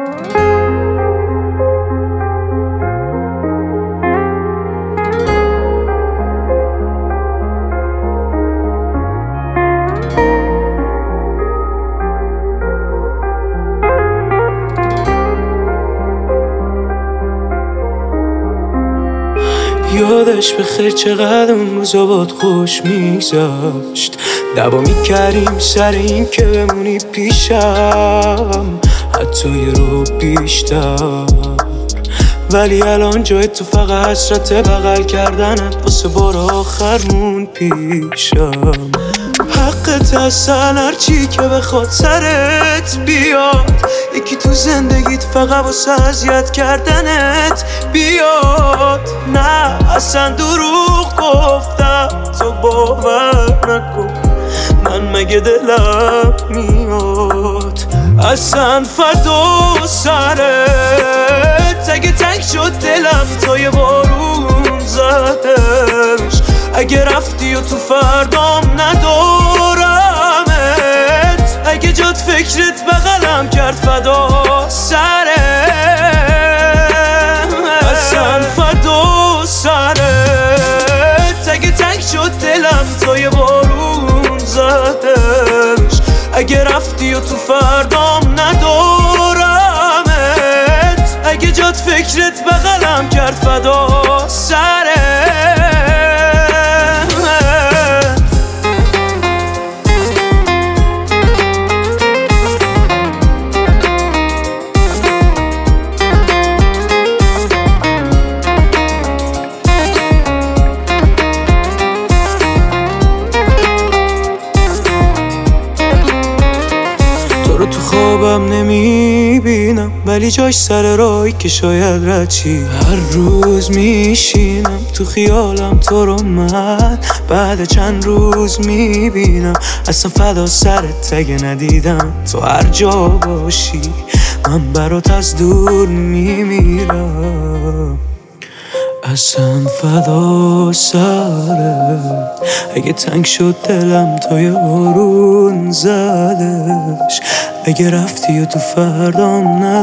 یادش بخیر چقدر اون روزا باد خوش میگذاشت. دعوا میکردیم سر این که بمونی پیشم حتی یه رو بیشتر، ولی الان جای تو فقط حسرت بغل کردنت واسه بار آخر مون پیشم. حقت اصلا هرچی که بخواد سرت بیاد، یکی تو زندگیت فقط واسه اذیت کردنت بیاد. نه اصلا دروغ گفتم تو باور نکن، من مگه دلم میاد اصلا فدا سرت. اگه تنگ شد دلم تا یه بارون زدش، اگه رفتی و تو فردام ندارمت، اگه جات فکرت بغلم کرد فدا سرت. اصلا فدا سرت. اگه تنگ شد دلم تا یه بارون زدش، اگه رفتی و تو فردام ندارمت، اگه جات فکرت بغلم کرد فدا سرت. تو خوابم نمیبینم ولی جاش سر راهی که شاید رد چی. هر روز میشینم تو خیالم تو رو، من بعد چند روز میبینم اصلا فدا سرت. اگه ندیدم تو هر جا باشی من برات از دور میمیرم. اصلا فدا سرت. اگه تنگ شد دلم تا یه بارون زدش، اگه رفتی و تو فردام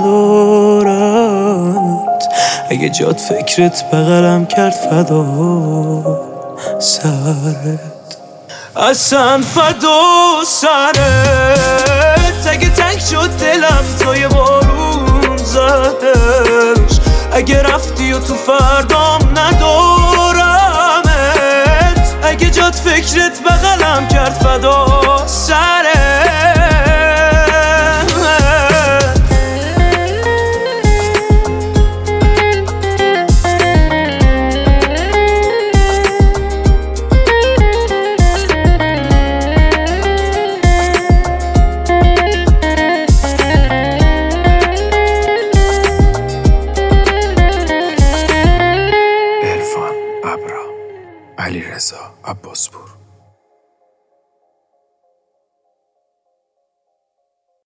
ندارمت، اگه جات فکرت بغلم کرد فدا سرت. اصلا فدا سرت. اگه تنگ شد دلم تا یه بارون زدش، اگه رفتی و تو فردام ندارمت، اگه جات فکرت بغلم کرد فدا سرت. علیرضا عباسپور.